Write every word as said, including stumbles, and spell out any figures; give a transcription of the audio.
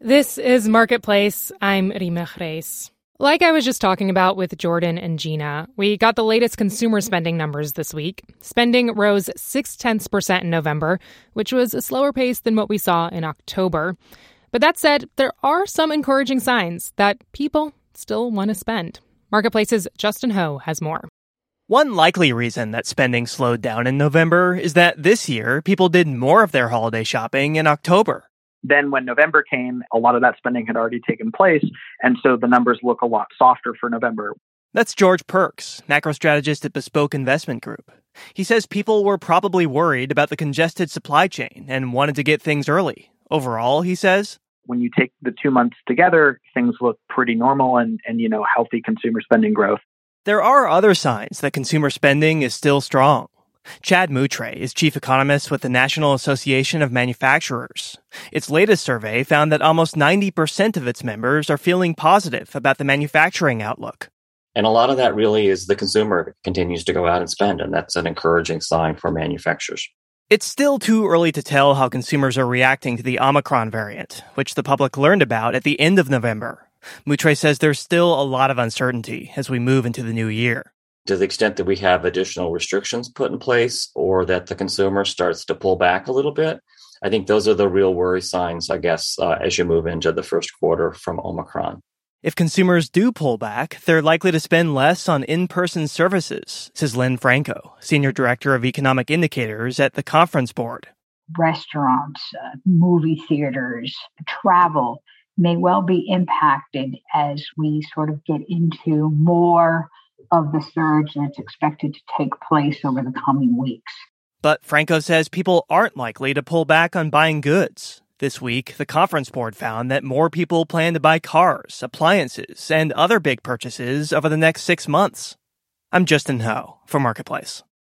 This is Marketplace. I'm Rima Reis. Like I was just talking about with Jordan and Gina, we got the latest consumer spending numbers this week. Spending rose six tenths percent in November, which was a slower pace than what we saw in October. But that said, there are some encouraging signs that people still want to spend. Marketplace's Justin Ho has more. One likely reason that spending slowed down in November is that this year people did more of their holiday shopping in October. Then when November came, a lot of that spending had already taken place, and so the numbers look a lot softer for November. That's George Perks, macro strategist at Bespoke Investment Group. He says people were probably worried about the congested supply chain and wanted to get things early. Overall, he says, when you take the two months together, things look pretty normal and, and you know, healthy consumer spending growth. There are other signs that consumer spending is still strong. Chad Moutre is chief economist with the National Association of Manufacturers. Its latest survey found that almost ninety percent of its members are feeling positive about the manufacturing outlook. And a lot of that really is the consumer continues to go out and spend, and that's an encouraging sign for manufacturers. It's still too early to tell how consumers are reacting to the Omicron variant, which the public learned about at the end of November. Moutre says there's still a lot of uncertainty as we move into the new year. To the extent that we have additional restrictions put in place or that the consumer starts to pull back a little bit, I think those are the real worry signs, I guess, uh, as you move into the first quarter from Omicron. If consumers do pull back, they're likely to spend less on in-person services, says Lynn Franco, Senior Director of Economic Indicators at the Conference Board. Restaurants, uh, movie theaters, travel may well be impacted as we sort of get into more of the surge that's expected to take place over the coming weeks. But Franco says people aren't likely to pull back on buying goods. This week, the Conference Board found that more people plan to buy cars, appliances, and other big purchases over the next six months. I'm Justin Ho for Marketplace.